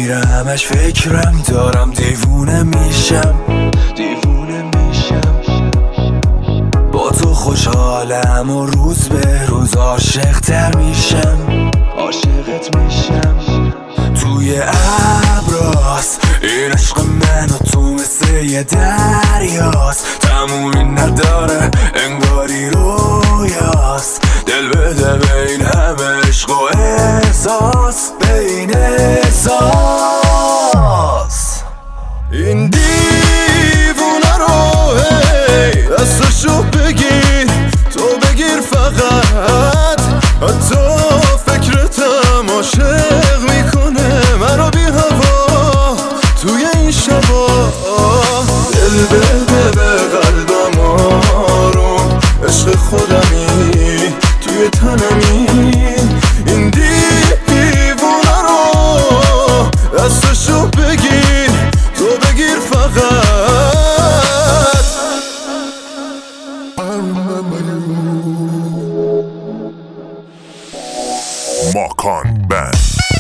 میرمش فکرم دارم دیوونه میشم با تو خوشحالم و روز به روز عاشق تر میشم توی ابراست این عشق من و تو مثل یه دریاست تمومی نداره انگاری رویاست دل بده بین همه عشق و احساس بین احساس این دیوونه رو هی دستشو بگیر تو بگیر فقط حتی فکرتم عاشق میکنه منو بی هوا توی این شبا دل بده به قلبم آروم عشق خودمی توی تنمی این دیوونه رو دستشو بگیر تو بگیر فقط ماکان بند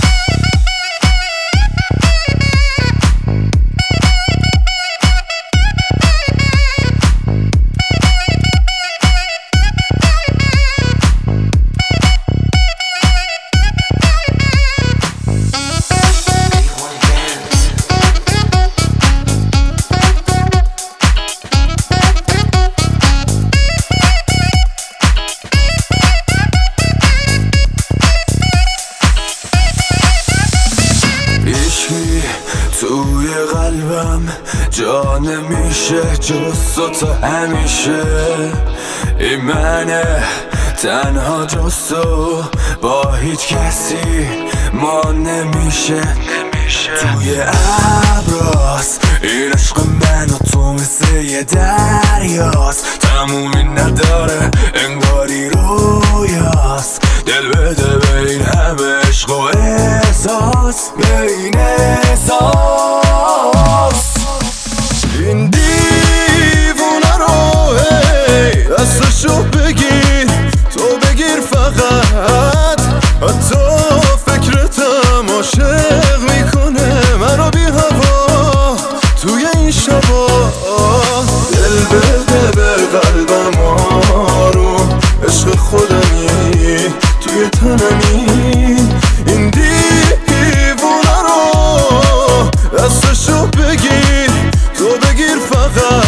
توی قلبم جا نمیشه جز تو همیشه این منه تنها جز تو با هیچ کسی ما نمیشه توی ابراست این عشق من و تو مثل یه دریاست تمومی نداره انگاری رویاست دل بده بین همه عشق و احساس بین احساس این دیوونه رو هی دستشو بگیر تو بگیر فقط حتی فکرتم عاشق میکنه منو بی هوا توی این شبا دل بده به قلبم آروم عشق خودمی توی تنمی این دیوونه رو دستشو بگیر تو بگیر فقط